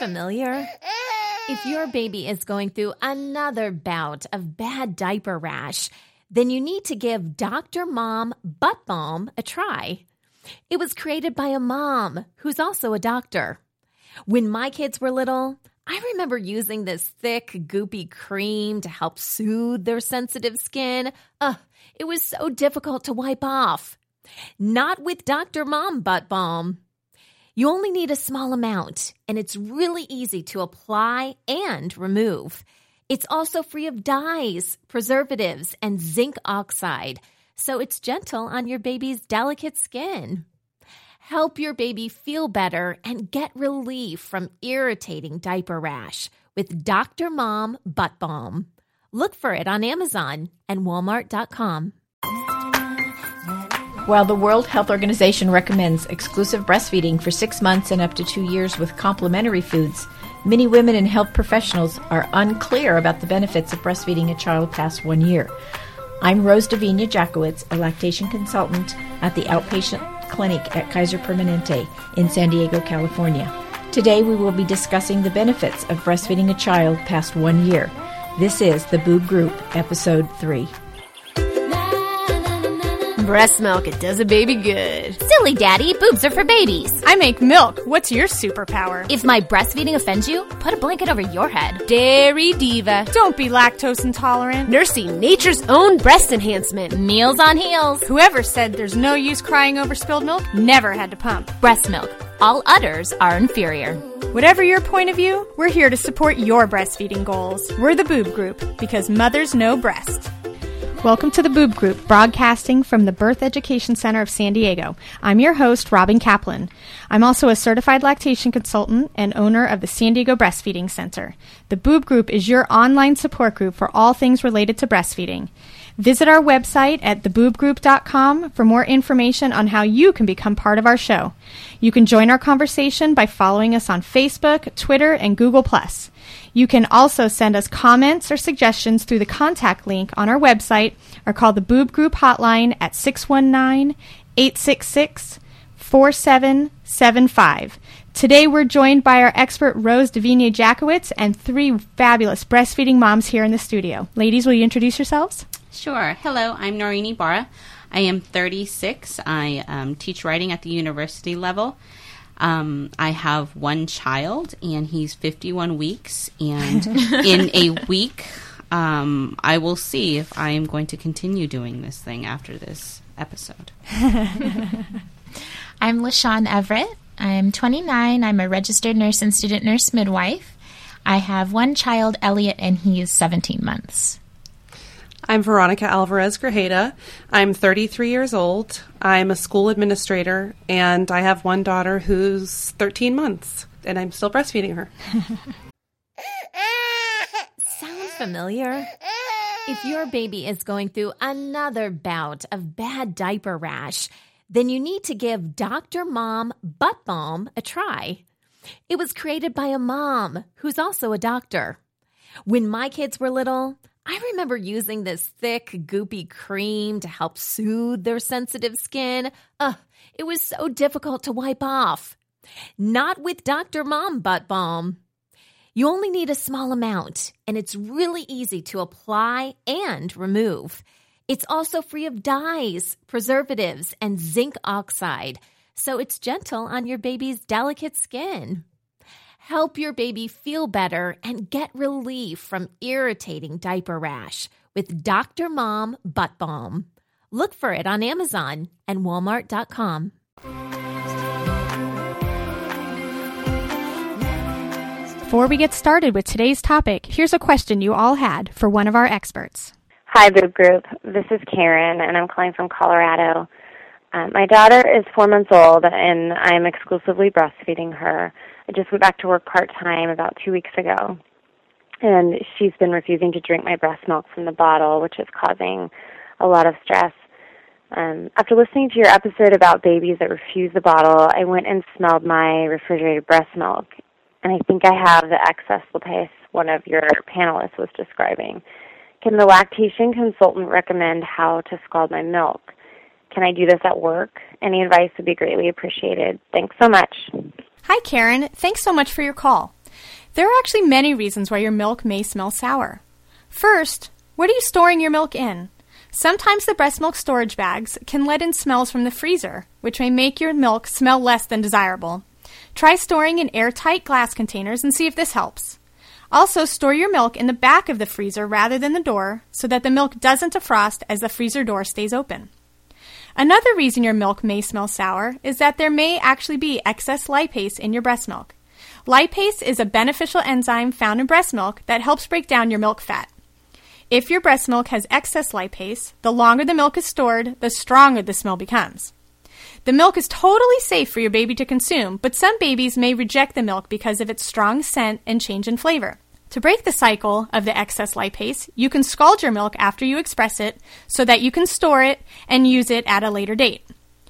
familiar? If your baby is going through another bout of bad diaper rash, then you need to give Dr. Mom Butt Balm a try. It was created by a mom who's also a doctor. When my kids were little, I remember using this thick, goopy cream to help soothe their sensitive skin. It was so difficult to wipe off. Not with Dr. Mom Butt Balm. You only need a small amount, and it's really easy to apply and remove. It's also free of dyes, preservatives, and zinc oxide, so it's gentle on your baby's delicate skin. Help your baby feel better and get relief from irritating diaper rash with Dr. Mom Butt Balm. Look for it on Amazon and Walmart.com. While the World Health Organization recommends exclusive breastfeeding for 6 months and up to 2 years with complementary foods, many women and health professionals are unclear about the benefits of breastfeeding a child past 1 year. I'm Rose Davinia Jackowitz, a lactation consultant at the outpatient clinic at Kaiser Permanente in San Diego, California. Today we will be discussing the benefits of breastfeeding a child past 1 year. This is the Boob Group, Episode 3. Breast milk, it does a baby good. Silly daddy, boobs are for babies. I make milk. What's your superpower? If my breastfeeding offends you, put a blanket over your head. Dairy diva. Don't be lactose intolerant. Nursing nature's own breast enhancement. Meals on heels. Whoever said there's no use crying over spilled milk never had to pump. Breast milk. All others are inferior. Whatever your point of view, we're here to support your breastfeeding goals. We're the Boob Group, because mothers know breast. Welcome to the Boob Group, broadcasting from the Birth Education Center of San Diego. I'm your host, Robin Kaplan. I'm also a certified lactation consultant and owner of the San Diego Breastfeeding Center. The Boob Group is your online support group for all things related to breastfeeding. Visit our website at theboobgroup.com for more information on how you can become part of our show. You can join our conversation by following us on Facebook, Twitter, and Google+. You can also send us comments or suggestions through the contact link on our website or call the Boob Group hotline at 619-866-4775. Today we're joined by our expert Rose Davinia Jackowitz and 3 fabulous breastfeeding moms here in the studio. Ladies, will you introduce yourselves? Sure. Hello, I'm Noreen Ibarra. I am 36. I teach writing at the university level. I have 1 child, and he's 51 weeks, and in a week, I will see if I am going to continue doing this thing after this episode. I'm LaShawn Everett. I'm 29. I'm a registered nurse and student nurse midwife. I have 1 child, Elliot, and he is 17 months. I'm Veronica Alvarez Grajeda. I'm 33 years old. I'm a school administrator, and I have 1 daughter who's 13 months, and I'm still breastfeeding her. Sound familiar? If your baby is going through another bout of bad diaper rash, then you need to give Dr. Mom Butt Balm a try. It was created by a mom who's also a doctor. When my kids were little, I remember using this thick, goopy cream to help soothe their sensitive skin. It was so difficult to wipe off. Not with Dr. Mom Butt Balm. You only need a small amount, and it's really easy to apply and remove. It's also free of dyes, preservatives, and zinc oxide, so it's gentle on your baby's delicate skin. Help your baby feel better and get relief from irritating diaper rash with Dr. Mom Butt Balm. Look for it on Amazon and Walmart.com. Before we get started with today's topic, here's a question you all had for one of our experts. Hi, Boob Group. This is Karen, and I'm calling from Colorado. My daughter is 4 months old, and I'm exclusively breastfeeding her. I just went back to work part-time about 2 weeks ago, and she's been refusing to drink my breast milk from the bottle, which is causing a lot of stress. After listening to your episode about babies that refuse the bottle, I went and smelled my refrigerated breast milk, and I think I have the excess lipase one of your panelists was describing. Can the lactation consultant recommend how to scald my milk? Can I do this at work? Any advice would be greatly appreciated. Thanks so much. Hi, Karen. Thanks so much for your call. There are actually many reasons why your milk may smell sour. First, what are you storing your milk in? Sometimes the breast milk storage bags can let in smells from the freezer, which may make your milk smell less than desirable. Try storing in airtight glass containers and see if this helps. Also, store your milk in the back of the freezer rather than the door so that the milk doesn't defrost as the freezer door stays open. Another reason your milk may smell sour is that there may actually be excess lipase in your breast milk. Lipase is a beneficial enzyme found in breast milk that helps break down your milk fat. If your breast milk has excess lipase, the longer the milk is stored, the stronger the smell becomes. The milk is totally safe for your baby to consume, but some babies may reject the milk because of its strong scent and change in flavor. To break the cycle of the excess lipase, you can scald your milk after you express it so that you can store it and use it at a later date.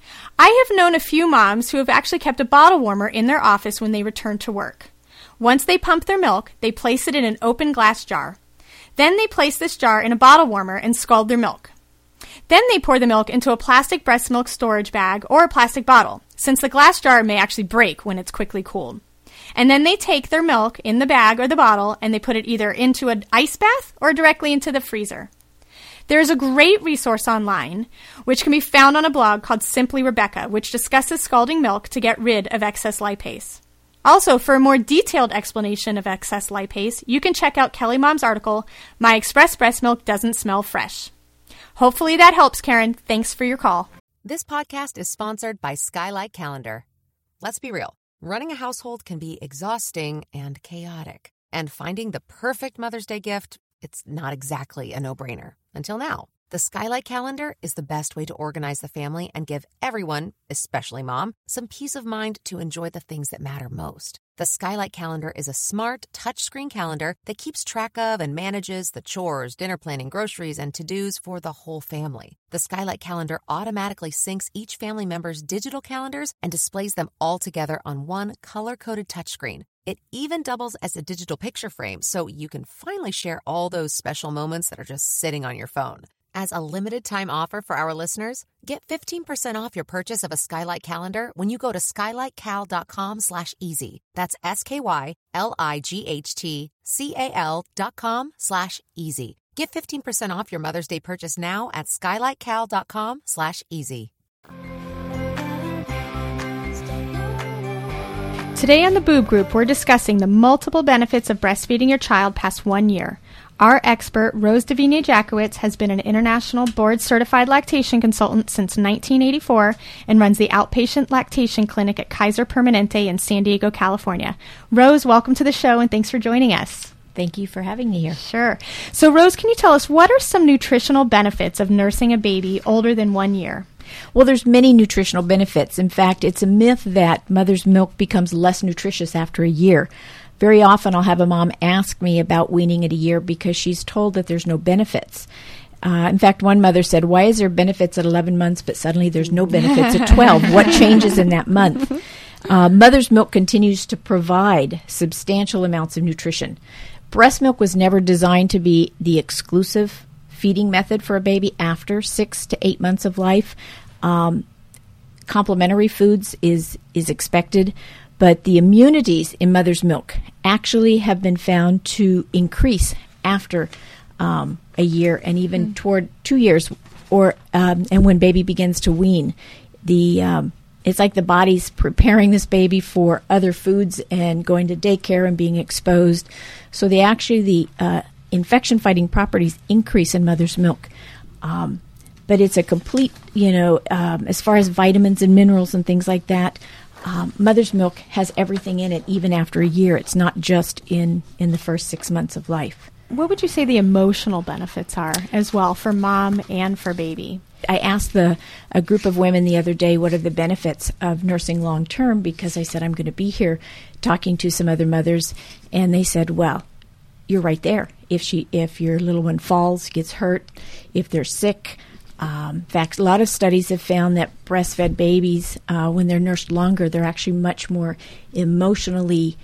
I have known a few moms who have actually kept a bottle warmer in their office when they return to work. Once they pump their milk, they place it in an open glass jar. Then they place this jar in a bottle warmer and scald their milk. Then they pour the milk into a plastic breast milk storage bag or a plastic bottle, since the glass jar may actually break when it's quickly cooled. And then they take their milk in the bag or the bottle and they put it either into an ice bath or directly into the freezer. There is a great resource online, which can be found on a blog called Simply Rebecca, which discusses scalding milk to get rid of excess lipase. Also, for a more detailed explanation of excess lipase, you can check out Kelly Mom's article, My Express Breast Milk Doesn't Smell Fresh. Hopefully that helps, Karen. Thanks for your call. This podcast is sponsored by Skylight Calendar. Let's be real. Running a household can be exhausting and chaotic. And finding the perfect Mother's Day gift, it's not exactly a no-brainer. Until now. The Skylight Calendar is the best way to organize the family and give everyone, especially mom, some peace of mind to enjoy the things that matter most. The Skylight Calendar is a smart, touchscreen calendar that keeps track of and manages the chores, dinner planning, groceries, and to-dos for the whole family. The Skylight Calendar automatically syncs each family member's digital calendars and displays them all together on one color-coded touchscreen. It even doubles as a digital picture frame, so you can finally share all those special moments that are just sitting on your phone. As a limited-time offer for our listeners, get 15% off your purchase of a Skylight Calendar when you go to skylightcal.com/easy. That's SKYLIGHTCAL.com/easy. Get 15% off your Mother's Day purchase now at skylightcal.com/easy. Today on the Boob Group, we're discussing the multiple benefits of breastfeeding your child past 1 year. Our expert, Rose Davina-Jakowitz, has been an international board-certified lactation consultant since 1984 and runs the outpatient lactation clinic at Kaiser Permanente in San Diego, California. Rose, welcome to the show, and thanks for joining us. Thank you for having me here. Sure. So, Rose, can you tell us what are some nutritional benefits of nursing a baby older than 1 year? Well, there's many nutritional benefits. In fact, it's a myth that mother's milk becomes less nutritious after a year. Very often I'll have a mom ask me about weaning at a year because she's told that there's no benefits. In fact, one mother said, why is there benefits at 11 months, but suddenly there's no benefits at 12? What changes in that month? Mother's milk continues to provide substantial amounts of nutrition. Breast milk was never designed to be the exclusive feeding method for a baby after 6 to 8 months of life. Complementary foods is expected, but the immunities in mother's milk actually have been found to increase after a year and even toward 2 years, or and when baby begins to wean. It's like the body's preparing this baby for other foods and going to daycare and being exposed. So the infection-fighting properties increase in mother's milk. But it's a complete, as far as vitamins and minerals and things like that, mother's milk has everything in it even after a year. It's not just in the first 6 months of life. What would you say the emotional benefits are as well for mom and for baby? I asked a group of women the other day what are the benefits of nursing long term, because I said I'm going to be here talking to some other mothers, and they said, well, you're right there. If your little one falls, gets hurt, if they're sick. In fact, a lot of studies have found that breastfed babies, when they're nursed longer, they're actually much more emotionally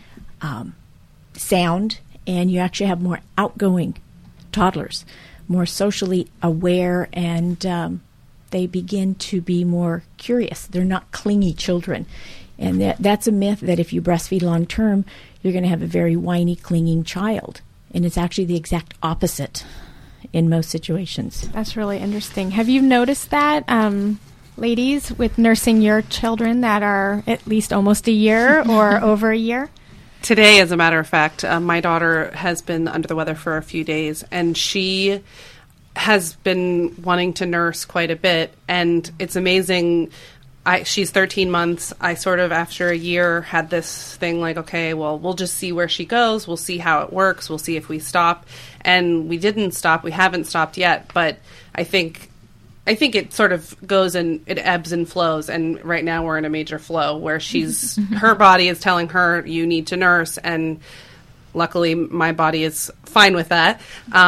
sound, and you actually have more outgoing toddlers, more socially aware, and they begin to be more curious. They're not clingy children. And that's a myth that if you breastfeed long term, you're going to have a very whiny, clinging child. And it's actually the exact opposite in most situations. That's really interesting. Have you noticed that, ladies, with nursing your children that are at least almost a year or over a year? Today, as a matter of fact, my daughter has been under the weather for a few days, and she has been wanting to nurse quite a bit, and it's amazing. She's 13 months. I sort of, after a year, had this thing like, okay, well, we'll just see where she goes. We'll see how it works. We'll see if we stop. And we didn't stop. We haven't stopped yet. But I think it sort of goes and it ebbs and flows. And right now we're in a major flow where her body is telling her, you need to nurse. And luckily my body is fine with that.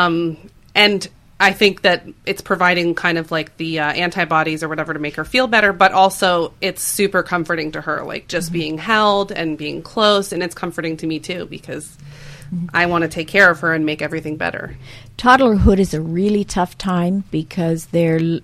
And I think that it's providing kind of like the antibodies or whatever to make her feel better, but also it's super comforting to her, like just being held and being close. And it's comforting to me too, because I want to take care of her and make everything better. Toddlerhood is a really tough time because a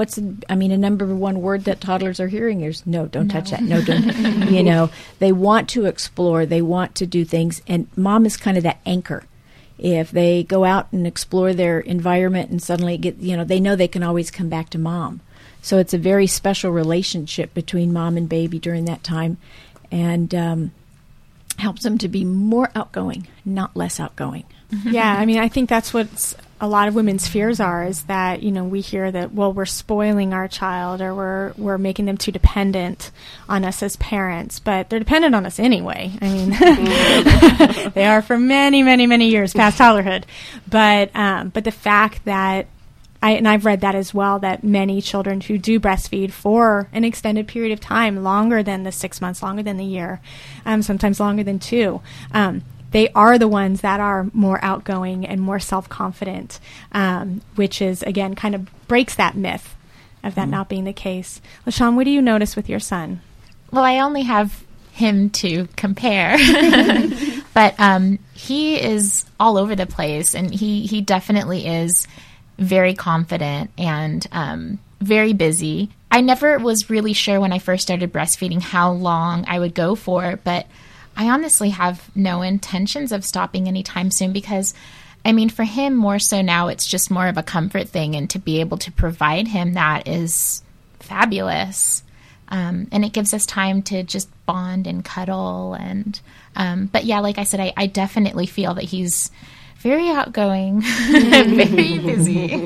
number one word that toddlers are hearing is no, don't touch that. No, don't. They want to explore. They want to do things. And mom is kind of that anchor. If they go out and explore their environment and suddenly they know they can always come back to mom. So it's a very special relationship between mom and baby during that time, and helps them to be more outgoing, not less outgoing. Yeah, I mean, I think that's what a lot of women's fears are, is that, we hear that, well, we're spoiling our child, or we're making them too dependent on us as parents, but they're dependent on us anyway. I mean, they are for many, many, many years past toddlerhood. But the fact that, I've read that as well, that many children who do breastfeed for an extended period of time, longer than the 6 months, longer than the year, sometimes longer than 2, they are the ones that are more outgoing and more self-confident, which is, again, kind of breaks that myth of that not being the case. LaShawn, what do you notice with your son? Well, I only have him to compare, but he is all over the place, and he definitely is very confident and very busy. I never was really sure when I first started breastfeeding how long I would go for, but I honestly have no intentions of stopping anytime soon because, for him more so now, it's just more of a comfort thing, and to be able to provide him that is fabulous. And it gives us time to just bond and cuddle. And but yeah, like I said, I definitely feel that he's very outgoing, very busy.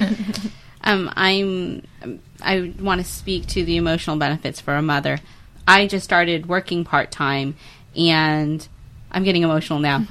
I want to speak to the emotional benefits for a mother. I just started working part-time, and I'm getting emotional now.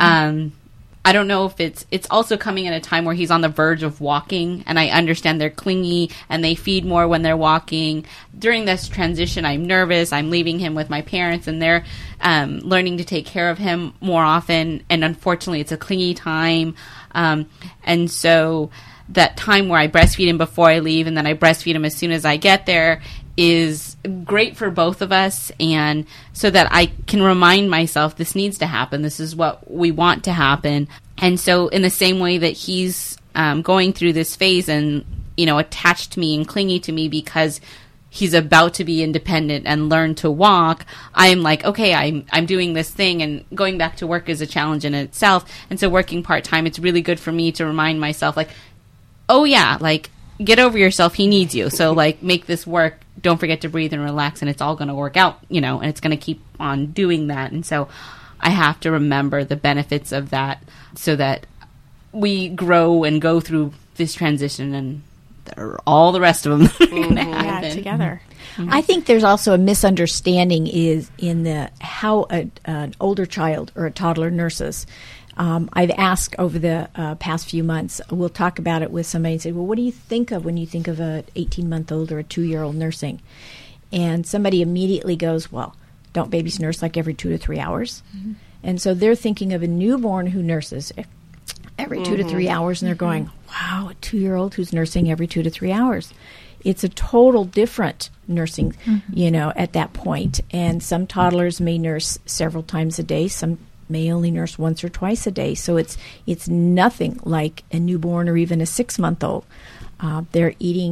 I don't know if it's also coming at a time where he's on the verge of walking, and I understand they're clingy and they feed more when they're walking. During this transition, I'm nervous. I'm leaving him with my parents, and they're learning to take care of him more often. And unfortunately, it's a clingy time. And so that time where I breastfeed him before I leave, and then I breastfeed him as soon as I get there, is great for both of us, and so that I can remind myself this needs to happen. This is what we want to happen. And so in the same way that he's going through this phase and, attached to me and clingy to me because he's about to be independent and learn to walk, I'm like, okay, I'm doing this thing, and going back to work is a challenge in itself. And so working part-time, it's really good for me to remind myself, like, oh yeah, like, get over yourself. He needs you. So, like, make this work. Don't forget to breathe and relax, and it's all going to work out, and it's going to keep on doing that. And so I have to remember the benefits of that so that we grow and go through this transition, and all the rest of them are going to happen. Yeah, together. I think there's also a misunderstanding is in how an older child or a toddler nurses. I've asked over the past few months, we'll talk about it with somebody and say, well, what do you think of when you think of an 18-month-old or a 2-year-old nursing? And somebody immediately goes, well, don't babies nurse like every 2 to 3 hours? Mm-hmm. And so they're thinking of a newborn who nurses every 2 to 3 hours, and they're going, wow, a 2-year-old who's nursing every 2 to 3 hours. It's a total different nursing, at that point. And some toddlers may nurse several times a day, some may only nurse once or twice a day. So it's nothing like a newborn or even a 6-month-old. They're eating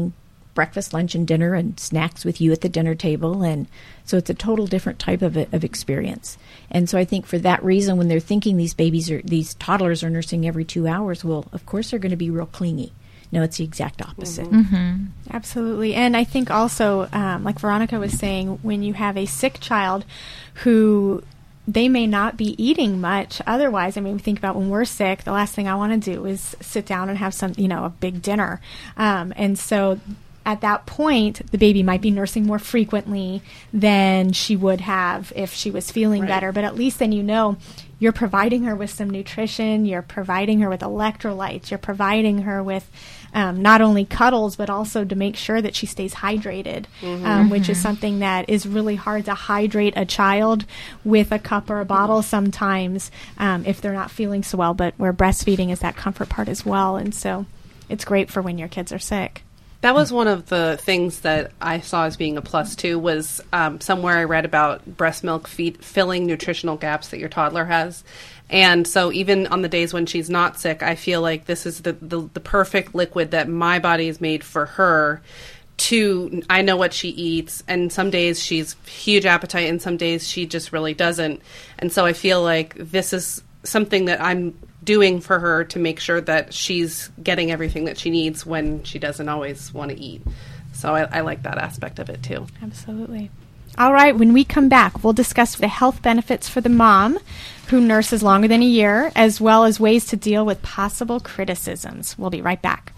breakfast, lunch, and dinner and snacks with you at the dinner table. And so it's a total different type of experience. And so I think for that reason, when they're thinking these toddlers are nursing every 2 hours, well, of course they're going to be real clingy. No, it's the exact opposite. Mm-hmm. Absolutely. And I think also, like Veronica was saying, when you have a sick child who they may not be eating much otherwise. I mean, think about when we're sick, the last thing I want to do is sit down and have a big dinner. And so at that point, the baby might be nursing more frequently than she would have if she was feeling better. But at least then you're providing her with some nutrition, you're providing her with electrolytes, you're providing her with not only cuddles, but also to make sure that she stays hydrated, which is something that is really hard to hydrate a child with a cup or a bottle sometimes if they're not feeling so well. But where breastfeeding is that comfort part as well. And so it's great for when your kids are sick. That was one of the things that I saw as being a plus, too, was somewhere I read about breast milk filling nutritional gaps that your toddler has. And so even on the days when she's not sick, I feel like this is the perfect liquid that my body is made for her. I know what she eats, and some days she's huge appetite, and some days she just really doesn't. And so I feel like this is something that I'm doing for her to make sure that she's getting everything that she needs when she doesn't always want to eat. So I like that aspect of it too. Absolutely. All right, when we come back, we'll discuss the health benefits for the mom who nurses longer than a year, as well as ways to deal with possible criticisms. We'll be right back.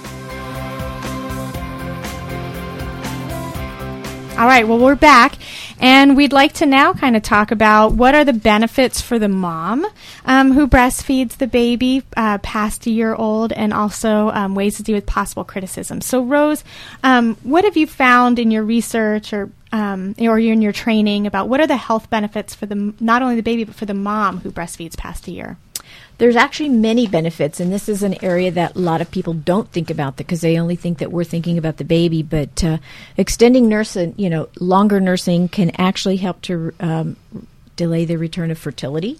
All right, well, we're back, and we'd like to now kind of talk about what are the benefits for the mom who breastfeeds the baby past a year old, and also ways to deal with possible criticism. So, Rose, what have you found in your research or in your training about what are the health benefits for not only the baby, but for the mom who breastfeeds past a year? There's actually many benefits, and this is an area that a lot of people don't think about because they only think that we're thinking about the baby. But extending nursing, longer nursing can actually help to delay the return of fertility.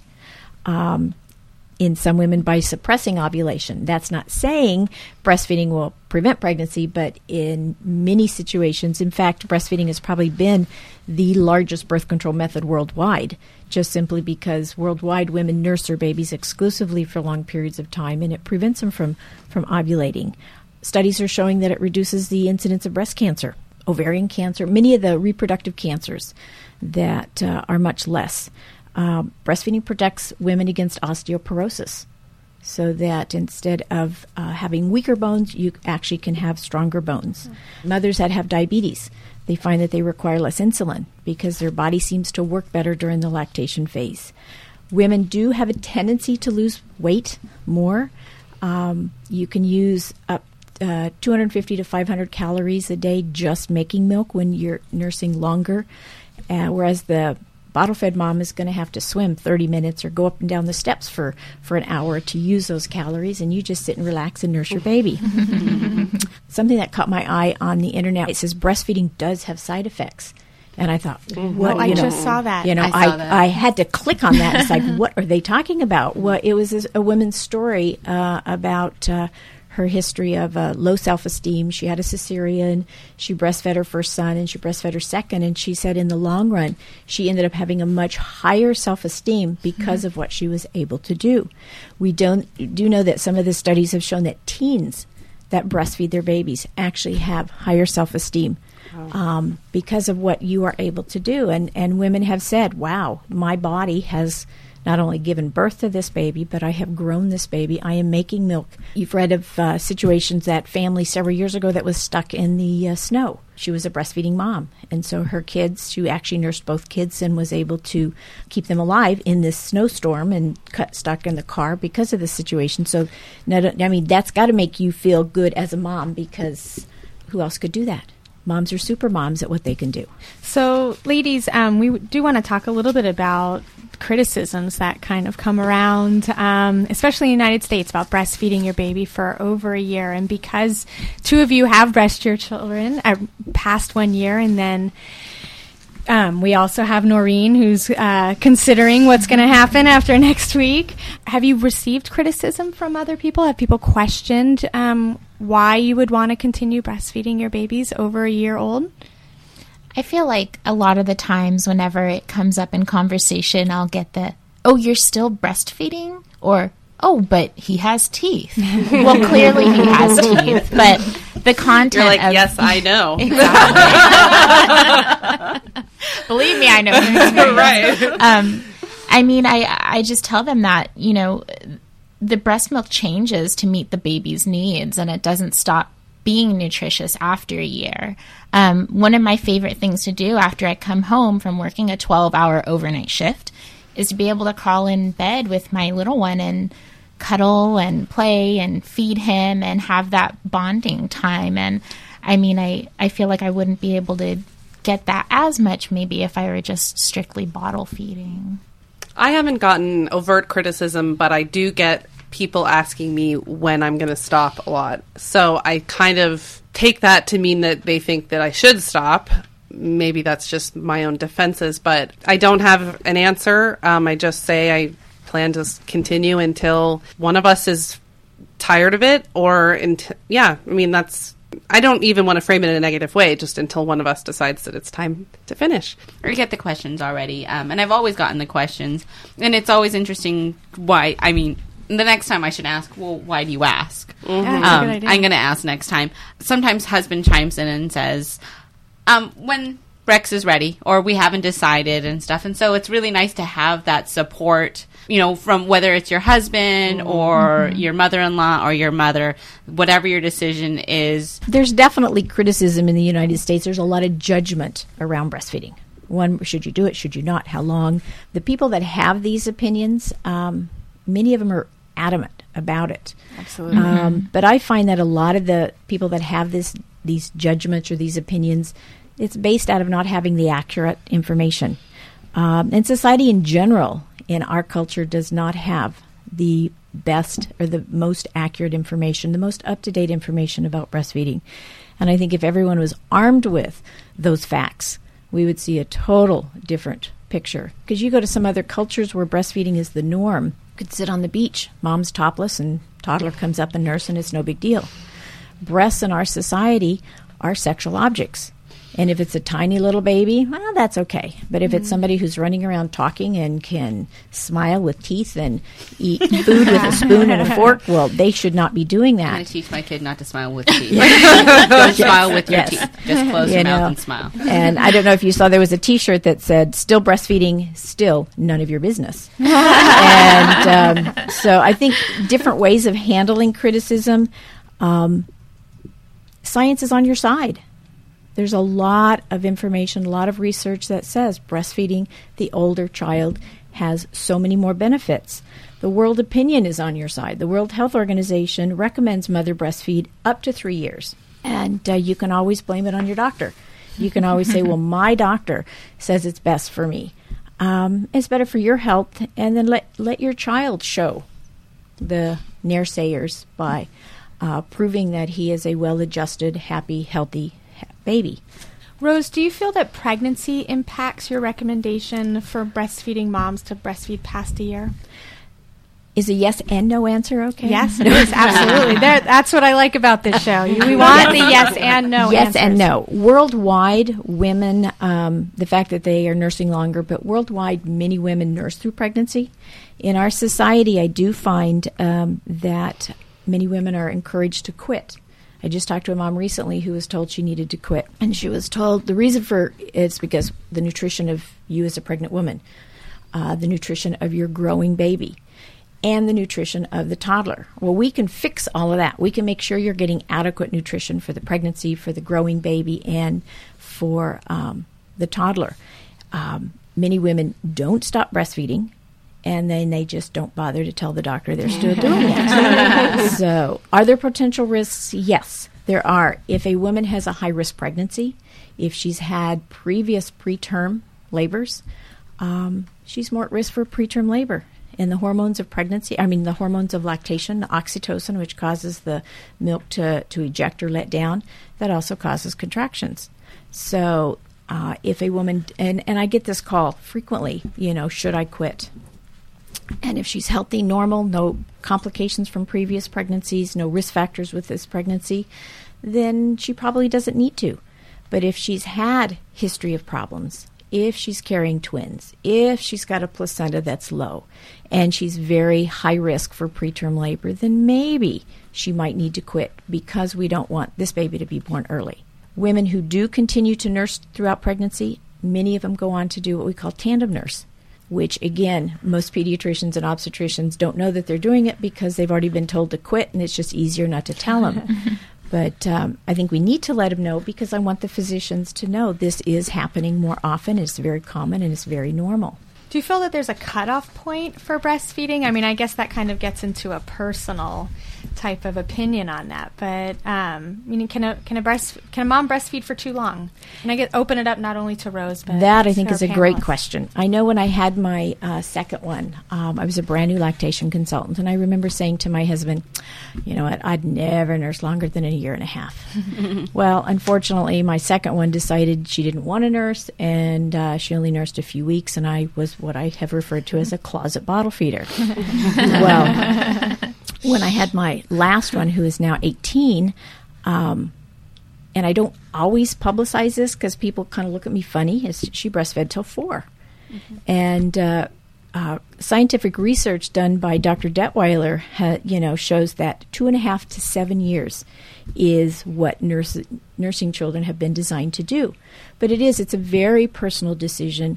In some women by suppressing ovulation. That's not saying breastfeeding will prevent pregnancy, but in many situations, in fact, breastfeeding has probably been the largest birth control method worldwide, just simply because worldwide women nurse their babies exclusively for long periods of time, and it prevents them from ovulating. Studies are showing that it reduces the incidence of breast cancer, ovarian cancer, many of the reproductive cancers that are much less. Breastfeeding protects women against osteoporosis, so that instead of having weaker bones, you actually can have stronger bones. Mothers that have diabetes, they find that they require less insulin because their body seems to work better during the lactation phase. Women do have a tendency to lose weight more. You can use up 250 to 500 calories a day just making milk when you're nursing longer, whereas the bottle-fed mom is going to have to swim 30 minutes or go up and down the steps for an hour to use those calories, and you just sit and relax and nurse your baby. Something that caught my eye on the internet, it says breastfeeding does have side effects. And I thought, what? I just saw that. I had to click on that. It's like, what are they talking about? Well, it was a woman's story about her history of low self-esteem. She had a cesarean. She breastfed her first son, and she breastfed her second. And she said in the long run, she ended up having a much higher self-esteem because of what she was able to do. We do know that some of the studies have shown that teens that breastfeed their babies actually have higher self-esteem because of what you are able to do. And women have said, wow, my body has not only given birth to this baby, but I have grown this baby. I am making milk. You've read of situations, that family several years ago that was stuck in the snow. She was a breastfeeding mom, and so her kids, she actually nursed both kids and was able to keep them alive in this snowstorm and got stuck in the car because of the situation. So, that's got to make you feel good as a mom, because who else could do that? Moms are super moms at what they can do. So, ladies, we do want to talk a little bit about criticisms that kind of come around, especially in the United States, about breastfeeding your baby for over a year. And because two of you have breastfed your children past 1 year, and then we also have Noreen, who's considering what's going to happen after next week. Have you received criticism from other people? Have people questioned why you would want to continue breastfeeding your babies over a year old? I feel like a lot of the times whenever it comes up in conversation, I'll get the, oh, you're still breastfeeding? Or, oh, but he has teeth. Well, clearly he has teeth, but the content You're like, of... yes, I know. Exactly. Believe me, I know. Right. I mean, I just tell them that, you know, the breast milk changes to meet the baby's needs, and it doesn't stop being nutritious after a year. One of my favorite things to do after I come home from working a 12-hour overnight shift is to be able to crawl in bed with my little one and cuddle and play and feed him and have that bonding time. And I mean, I feel like I wouldn't be able to get that as much maybe if I were just strictly bottle feeding. I haven't gotten overt criticism, but I do get people asking me when I'm going to stop a lot. So I kind of take that to mean that they think that I should stop. Maybe that's just my own defenses, but I don't have an answer. I just say I plan to continue until one of us is tired of it, or I mean, I don't even want to frame it in a negative way, just until one of us decides that it's time to finish. We get the questions already, and I've always gotten the questions, and it's always interesting why. I mean, the next time I should ask, well, why do you ask? Yeah, that's a good idea. I'm going to ask next time. Sometimes husband chimes in and says, when Rex is ready, or we haven't decided and stuff. And so it's really nice to have that support, you know, from whether it's your husband or your mother-in-law or your mother, whatever your decision is. There's definitely criticism in the United States. There's a lot of judgment around breastfeeding. One, should you do it? Should you not? How long? The people that have these opinions, many of them are adamant about it. Absolutely. But I find that a lot of the people that have these judgments or these opinions, it's based out of not having the accurate information. And society in general, in our culture, does not have the best or the most accurate information, the most up-to-date information about breastfeeding. And I think if everyone was armed with those facts, we would see a total different picture. Because you go to some other cultures where breastfeeding is the norm. You could sit on the beach, mom's topless, and toddler comes up and nurse, and it's no big deal. Breasts in our society are sexual objects. And if it's a tiny little baby, well, that's okay. But if it's somebody who's running around talking and can smile with teeth and eat food with a spoon and a fork, well, they should not be doing that. I'm going to teach my kid not to smile with teeth. Don't smile with your teeth. Just close your mouth and smile. And I don't know if you saw, there was a T-shirt that said, still breastfeeding, still none of your business. And so I think different ways of handling criticism, science is on your side. There's a lot of information, a lot of research that says breastfeeding the older child has so many more benefits. The world opinion is on your side. The World Health Organization recommends mother breastfeed up to 3 years. And you can always blame it on your doctor. You can always say, well, my doctor says it's best for me. It's better for your health. And then let your child show the naysayers by proving that he is a well-adjusted, happy, healthy baby. Rose, do you feel that pregnancy impacts your recommendation for breastfeeding moms to breastfeed past a year? Is a yes and no answer okay? Yes, it is, absolutely. That's what I like about this show. We want the yes and no yes answers. And no. Worldwide, women, the fact that they are nursing longer, but worldwide, many women nurse through pregnancy. In our society, I do find that many women are encouraged to quit. I just talked to a mom recently who was told she needed to quit. And she was told the reason for it's because the nutrition of you as a pregnant woman, the nutrition of your growing baby, and the nutrition of the toddler. Well, we can fix all of that. We can make sure you're getting adequate nutrition for the pregnancy, for the growing baby, and for the toddler. Many women don't stop breastfeeding, and then they just don't bother to tell the doctor they're still doing it. So, are there potential risks? Yes, there are. If a woman has a high-risk pregnancy, if she's had previous preterm labors, she's more at risk for preterm labor. And the hormones of pregnancy, the hormones of lactation, the oxytocin, which causes the milk to eject or let down, that also causes contractions. So, if a woman, and I get this call frequently, should I quit? And if she's healthy, normal, no complications from previous pregnancies, no risk factors with this pregnancy, then she probably doesn't need to. But if she's had history of problems, if she's carrying twins, if she's got a placenta that's low, and she's very high risk for preterm labor, then maybe she might need to quit because we don't want this baby to be born early. Women who do continue to nurse throughout pregnancy, many of them go on to do what we call tandem nurse, which, again, most pediatricians and obstetricians don't know that they're doing it because they've already been told to quit, and it's just easier not to tell them. But I think we need to let them know because I want the physicians to know this is happening more often. It's very common and it's very normal. Do you feel that there's a cutoff point for breastfeeding? I mean, I guess that kind of gets into a personal type of opinion on that. But meaning, can a mom breastfeed for too long? And I open it up not only to Rose, but that I think is a panelists. great question. I know when I had my second one, I was a brand new lactation consultant, and I remember saying to my husband, "You know what? I'd never nurse longer than a year and a half." Well, unfortunately, my second one decided she didn't want to nurse, and she only nursed a few weeks, and I was what I have referred to as a closet bottle feeder. Well, when I had my last one, who is now 18, and I don't always publicize this because people kind of look at me funny, is she breastfed till 4. And scientific research done by Dr. Detweiler, shows that 2.5 to 7 years is what nursing children have been designed to do. But it's a very personal decision.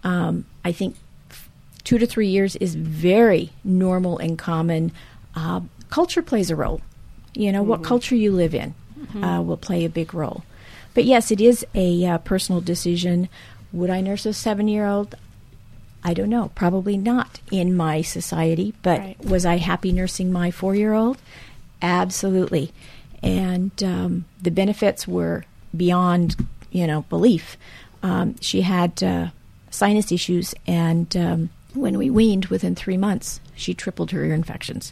I think 2 to 3 years is very normal and common. Culture plays a role. What culture you live in will play a big role. But yes, it is a personal decision. Would I nurse a 7-year-old? I don't know. Probably not in my society. But right. Was I happy nursing my 4-year-old? Absolutely. And the benefits were beyond, belief. She had sinus issues, and when we weaned, within 3 months, she tripled her ear infections.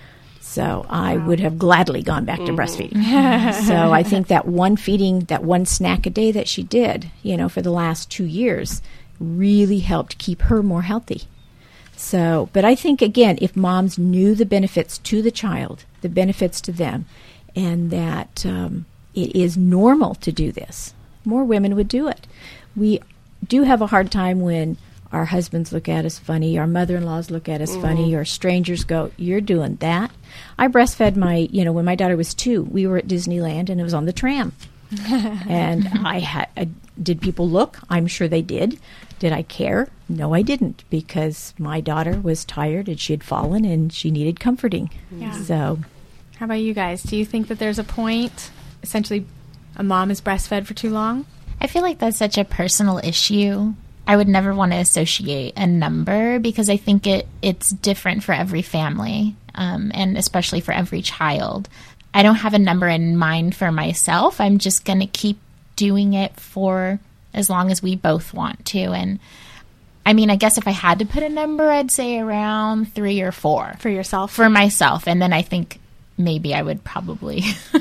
So I would have gladly gone back to breastfeeding. So I think that one feeding, that one snack a day that she did, for the last 2 years, really helped keep her more healthy. So, but I think, again, if moms knew the benefits to the child, the benefits to them, and that it is normal to do this, more women would do it. We do have a hard time when our husbands look at us funny, our mother-in-laws look at us funny, or strangers go, "You're doing that." I breastfed when my daughter was 2, we were at Disneyland and it was on the tram. And did people look? I'm sure they did. Did I care? No, I didn't, because my daughter was tired and she had fallen and she needed comforting. Yeah. So, how about you guys? Do you think that there's a point, essentially, a mom is breastfed for too long? I feel like that's such a personal issue. I would never want to associate a number because I think it's different for every family, and especially for every child. I don't have a number in mind for myself. I'm just going to keep doing it for as long as we both want to. And I mean, I guess if I had to put a number, I'd say around 3 or 4. For yourself? For myself. And then I think maybe I would probably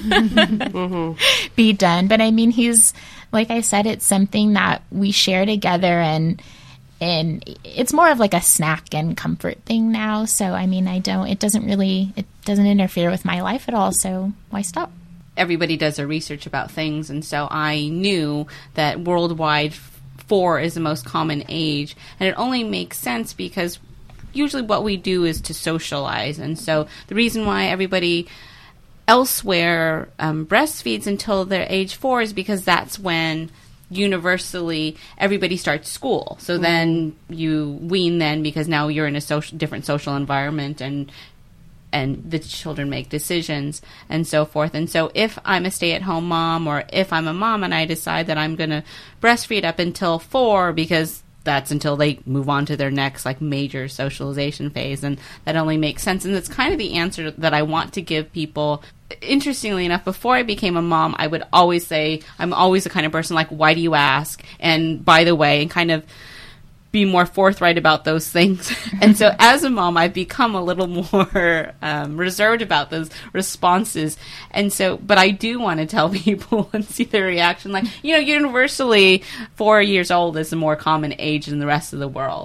be done. But I mean, like I said, it's something that we share together, and it's more of like a snack and comfort thing now. So, I mean, it doesn't interfere with my life at all. So why stop? Everybody does their research about things, and so I knew that worldwide 4 is the most common age, and it only makes sense because usually what we do is to socialize, and so the reason why everybody elsewhere breastfeeds until they're age 4 is because that's when universally everybody starts school. So then you wean then because now you're in a different social environment, and the children make decisions and so forth. And so if I'm a stay-at-home mom, or if I'm a mom and I decide that I'm going to breastfeed up until 4 because that's until they move on to their next major socialization phase, and that only makes sense. And that's kind of the answer that I want to give people. Interestingly enough, before I became a mom, I would always say, I'm always the kind of person why do you ask? And by the way, and kind of be more forthright about those things. And so as a mom, I've become a little more reserved about those responses. And so, but I do want to tell people and see their reaction. Universally, 4 years old is a more common age than the rest of the world.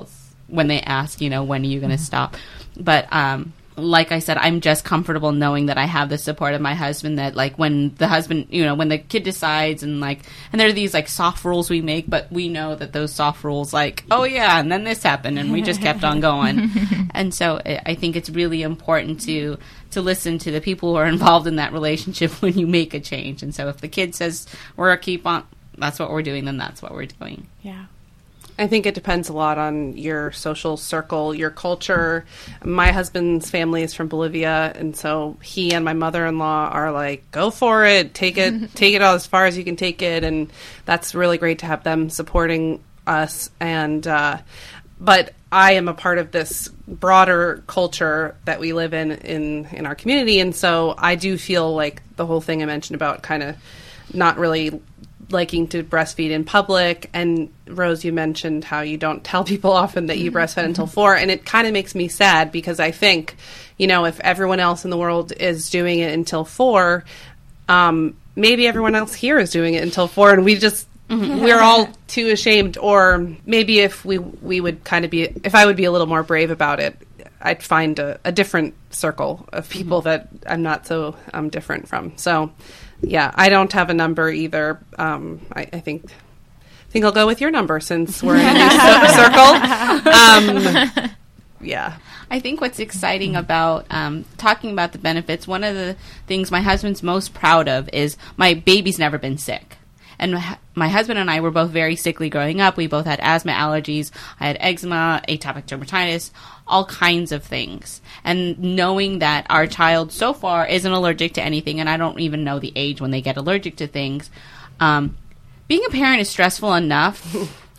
when they ask, when are you going to stop? But like I said, I'm just comfortable knowing that I have the support of my husband, that like when the husband, when the kid decides and there are these like soft rules we make, but we know that those soft rules oh yeah, and then this happened and we just kept on going. And so I think it's really important to listen to the people who are involved in that relationship when you make a change. And so if the kid says we're keep on, that's what we're doing, then that's what we're doing. Yeah. I think it depends a lot on your social circle, your culture. My husband's family is from Bolivia, and so he and my mother-in-law are like, go for it, take it all as far as you can take it, and that's really great to have them supporting us. And but I am a part of this broader culture that we live in our community, and so I do feel like the whole thing I mentioned about kind of not really liking to breastfeed in public. And Rose, you mentioned how you don't tell people often that you breastfed until 4, and it kind of makes me sad because I think, if everyone else in the world is doing it until 4, maybe everyone else here is doing it until 4, and we just we're all too ashamed. Or maybe if we would kind of if I would be a little more brave about it, I'd find a different circle of people that I'm not so different from. So yeah, I don't have a number either. I think I'll go with your number since we're in a new circle. Yeah. I think what's exciting about talking about the benefits, one of the things my husband's most proud of is my baby's never been sick. And my husband and I were both very sickly growing up. We both had asthma, allergies. I had eczema, atopic dermatitis, all kinds of things. And knowing that our child so far isn't allergic to anything, and I don't even know the age when they get allergic to things, being a parent is stressful enough.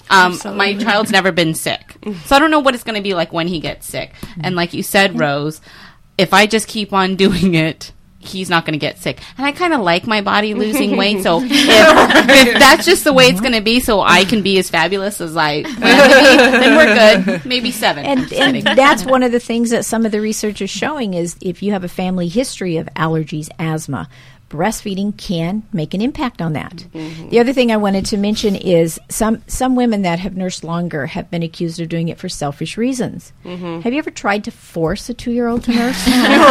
My child's never been sick. So I don't know what it's going to be like when he gets sick. And like you said, Rose, if I just keep on doing it, he's not going to get sick. And I kind of like my body losing weight, so if that's just the way it's going to be, so I can be as fabulous as I plan to be, then we're good. Maybe 7. And that's one of the things that some of the research is showing is if you have a family history of allergies, asthma, breastfeeding can make an impact on that. Mm-hmm. The other thing I wanted to mention is some women that have nursed longer have been accused of doing it for selfish reasons. Mm-hmm. Have you ever tried to force a 2-year-old to nurse?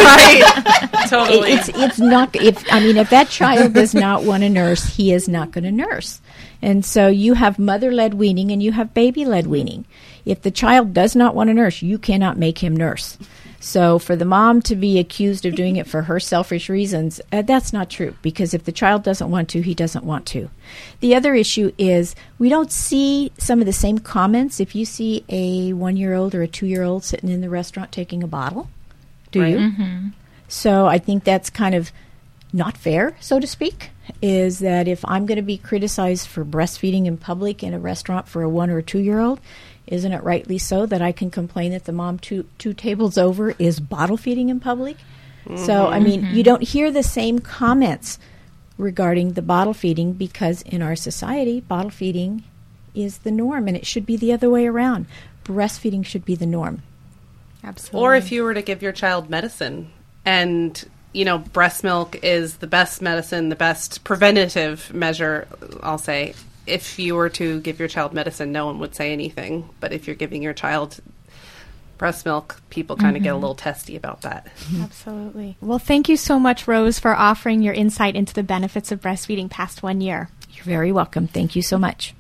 Right. Totally. It's not. If that child does not want to nurse, he is not going to nurse. And so you have mother-led weaning and you have baby-led weaning. If the child does not want to nurse, you cannot make him nurse. So for the mom to be accused of doing it for her selfish reasons, that's not true, because if the child doesn't want to, he doesn't want to. The other issue is we don't see some of the same comments if you see a 1-year-old or a 2-year-old sitting in the restaurant taking a bottle. Do you? Mm-hmm. So I think that's kind of not fair, so to speak, is that if I'm going to be criticized for breastfeeding in public in a restaurant for a 1 or a 2-year-old, isn't it rightly so that I can complain that the mom two tables over is bottle feeding in public? Mm-hmm. So, I mean, you don't hear the same comments regarding the bottle feeding because in our society, bottle feeding is the norm, and it should be the other way around. Breastfeeding should be the norm. Absolutely. Or if you were to give your child medicine and, breast milk is the best medicine, the best preventative measure, I'll say. If you were to give your child medicine, no one would say anything. But if you're giving your child breast milk, people kind of get a little testy about that. Absolutely. Well, thank you so much, Rose, for offering your insight into the benefits of breastfeeding past 1 year. You're very welcome. Thank you so much.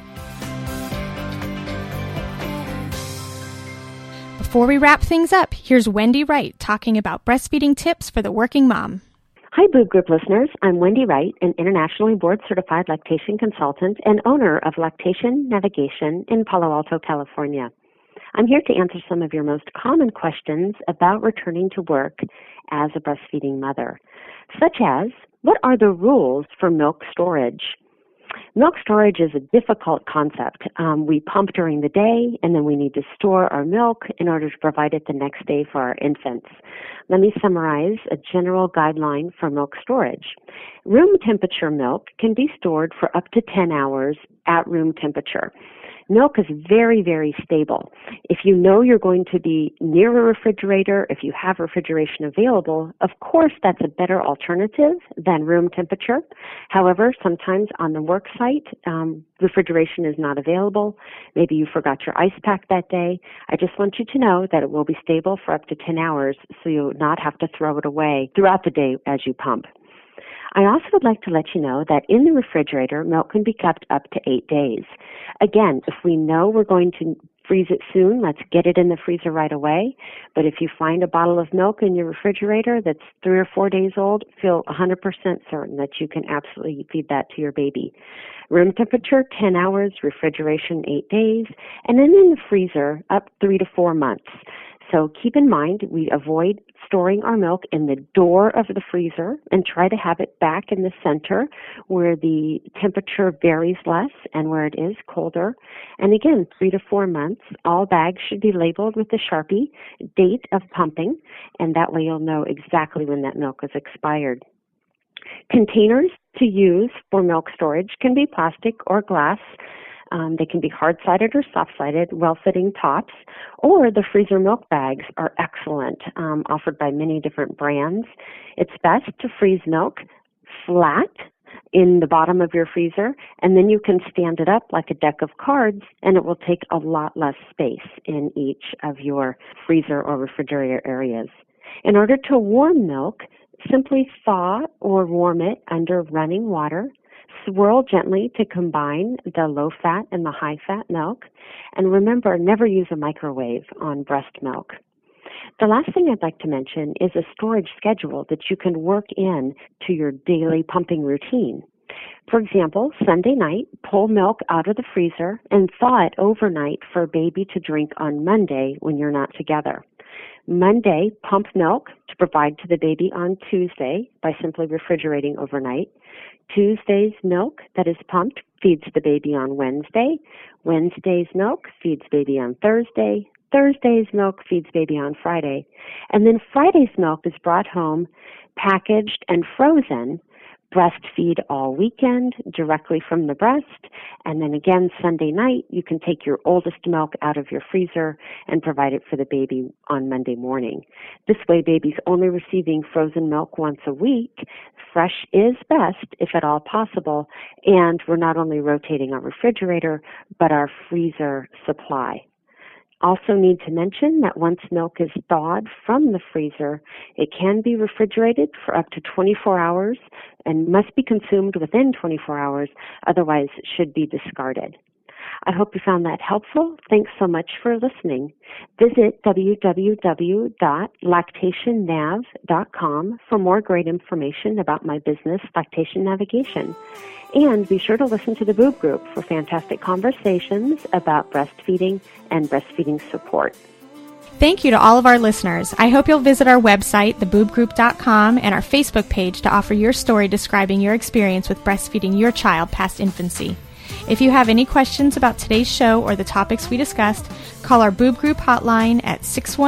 Before we wrap things up, here's Wendy Wright talking about breastfeeding tips for the working mom. Hi, Boob Group listeners. I'm Wendy Wright, an internationally board-certified lactation consultant and owner of Lactation Navigation in Palo Alto, California. I'm here to answer some of your most common questions about returning to work as a breastfeeding mother, such as, what are the rules for milk storage? Milk storage is a difficult concept. We pump during the day, and then we need to store our milk in order to provide it the next day for our infants. Let me summarize a general guideline for milk storage. Room temperature milk can be stored for up to 10 hours at room temperature. Milk is very, very stable. If you know you're going to be near a refrigerator, if you have refrigeration available, of course that's a better alternative than room temperature. However, sometimes on the work site, refrigeration is not available. Maybe you forgot your ice pack that day. I just want you to know that it will be stable for up to 10 hours, so you'll not have to throw it away throughout the day as you pump. I also would like to let you know that in the refrigerator, milk can be kept up to 8 days. Again, if we know we're going to freeze it soon, let's get it in the freezer right away. But if you find a bottle of milk in your refrigerator that's 3 or 4 days old, feel 100% certain that you can absolutely feed that to your baby. Room temperature, 10 hours, refrigeration, 8 days, and then in the freezer, up 3 to 4 months. So keep in mind, we avoid storing our milk in the door of the freezer and try to have it back in the center where the temperature varies less and where it is colder. And again, 3 to 4 months. All bags should be labeled with the Sharpie date of pumping, and that way you'll know exactly when that milk is expired. Containers to use for milk storage can be plastic or glass. They can be hard-sided or soft-sided, well-fitting tops, or the freezer milk bags are excellent, offered by many different brands. It's best to freeze milk flat in the bottom of your freezer, and then you can stand it up like a deck of cards, and it will take a lot less space in each of your freezer or refrigerator areas. In order to warm milk, simply thaw or warm it under running water. Swirl gently to combine the low-fat and the high-fat milk. And remember, never use a microwave on breast milk. The last thing I'd like to mention is a storage schedule that you can work in to your daily pumping routine. For example, Sunday night, pull milk out of the freezer and thaw it overnight for baby to drink on Monday when you're not together. Monday, pump milk to provide to the baby on Tuesday by simply refrigerating overnight. Tuesday's milk that is pumped feeds the baby on Wednesday. Wednesday's milk feeds baby on Thursday. Thursday's milk feeds baby on Friday. And then Friday's milk is brought home, packaged and frozen. Breastfeed all weekend directly from the breast. And then again, Sunday night, you can take your oldest milk out of your freezer and provide it for the baby on Monday morning. This way, baby's only receiving frozen milk once a week. Fresh is best, if at all possible. And we're not only rotating our refrigerator, but our freezer supply. Also need to mention that once milk is thawed from the freezer, it can be refrigerated for up to 24 hours and must be consumed within 24 hours, otherwise it should be discarded. I hope you found that helpful. Thanks so much for listening. Visit www.lactationnav.com for more great information about my business, Lactation Navigation. And be sure to listen to the Boob Group for fantastic conversations about breastfeeding and breastfeeding support. Thank you to all of our listeners. I hope you'll visit our website, theboobgroup.com, and our Facebook page to offer your story describing your experience with breastfeeding your child past infancy. If you have any questions about today's show or the topics we discussed, call our Boob Group hotline at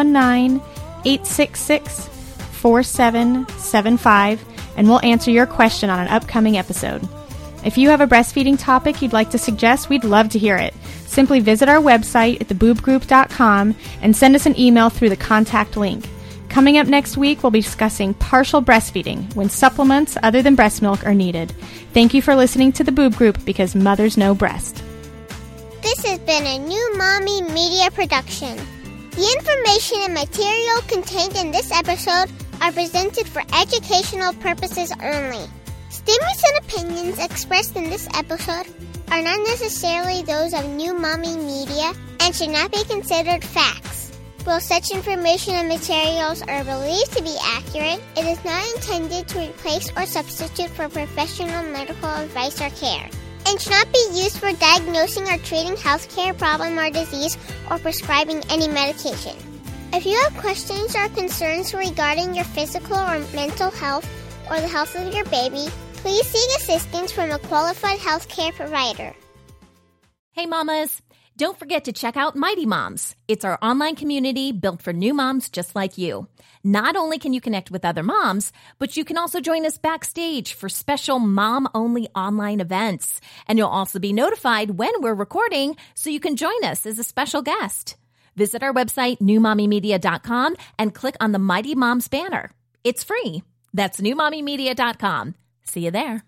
619-866-4775, and we'll answer your question on an upcoming episode. If you have a breastfeeding topic you'd like to suggest, we'd love to hear it. Simply visit our website at theboobgroup.com and send us an email through the contact link. Coming up next week, we'll be discussing partial breastfeeding, when supplements other than breast milk are needed. Thank you for listening to the Boob Group, because mothers know breast. This has been a New Mommy Media production. The information and material contained in this episode are presented for educational purposes only. Statements and opinions expressed in this episode are not necessarily those of New Mommy Media and should not be considered facts. While such information and materials are believed to be accurate, it is not intended to replace or substitute for professional medical advice or care, and should not be used for diagnosing or treating healthcare problem or disease or prescribing any medication. If you have questions or concerns regarding your physical or mental health or the health of your baby, please seek assistance from a qualified healthcare provider. Hey, mamas. Don't forget to check out Mighty Moms. It's our online community built for new moms just like you. Not only can you connect with other moms, but you can also join us backstage for special mom-only online events. And you'll also be notified when we're recording so you can join us as a special guest. Visit our website, newmommymedia.com, and click on the Mighty Moms banner. It's free. That's newmommymedia.com. See you there.